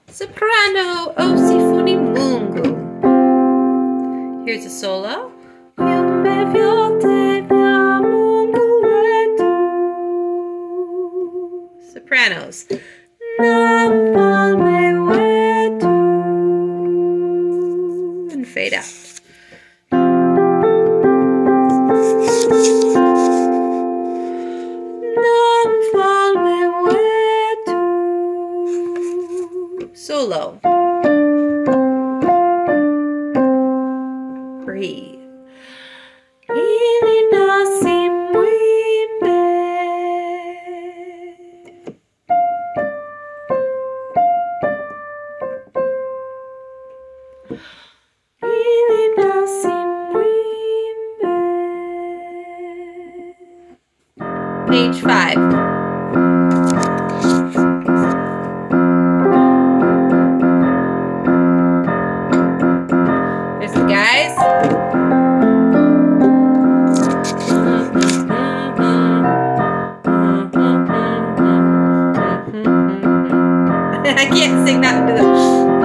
Soprano, O si funi mungu. Here's a solo. Sopranos. And fade out. Solo. Breathe. Page 5. There's the guys. I can't sing that into the.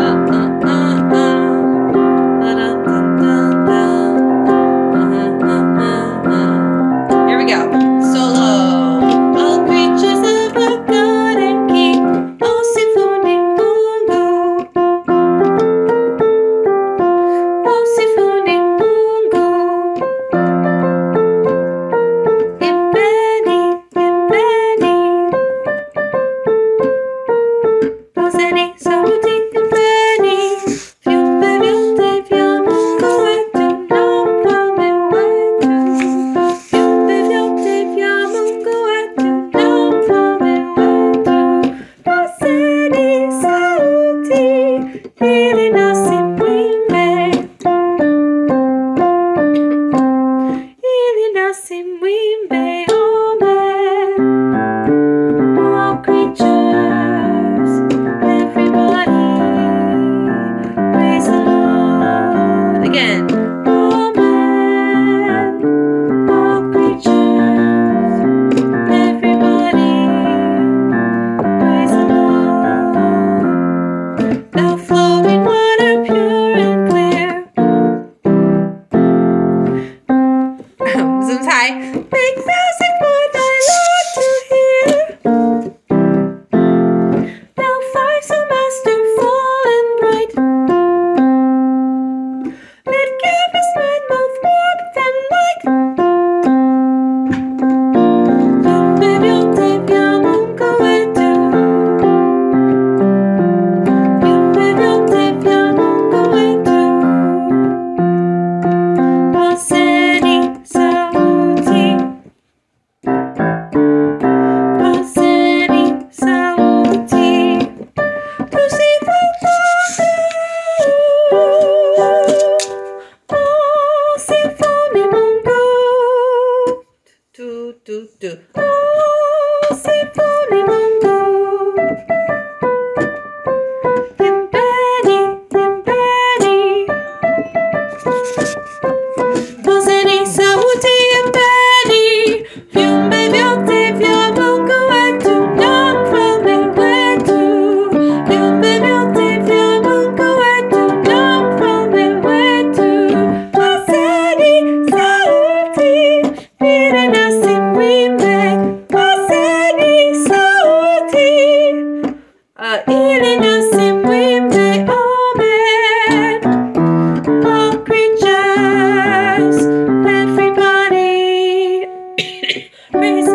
Here we go. Solo. All creatures of a God and King. Oh, symphony mungo. Oh, symphony mungo. Impeni, impeni. Roseni, saluti, impeni. Fiume, viate, fiamungo, et tu non fame vetu. Fiume, viate, fiamungo, et tu non fame vetu. Roseni, saluti, ili nasim wimbe. Ili nasim wimbe, amen. All creatures, everybody, praise the Lord. Again. Amen. All creatures, everybody, praise the Lord. Thou flowing water pure and clear. Zooms high. Make music for thy Lord to hear. Thou fire so masterful and bright, that givest man both warmth and light. Fiume, viate, fiamungo, et tu. Fiume, viate, fiamungo, et tu. Roseni, saluti. Roseni, saluti. Tu sei voltato. Oh, symphony mungo. Oh, symphony mungo. Impeni, impeni. Roseni, saluti, impeni. Fiume, viate, fiamungo, et tu non fame vetu. Fiume, viate, fiamungo, et tu non fame vetu. Roseni, saluti, ili nasim wimbe. Roseni, saluti, ili nasim wimbe, amen. All creatures, everybody, praise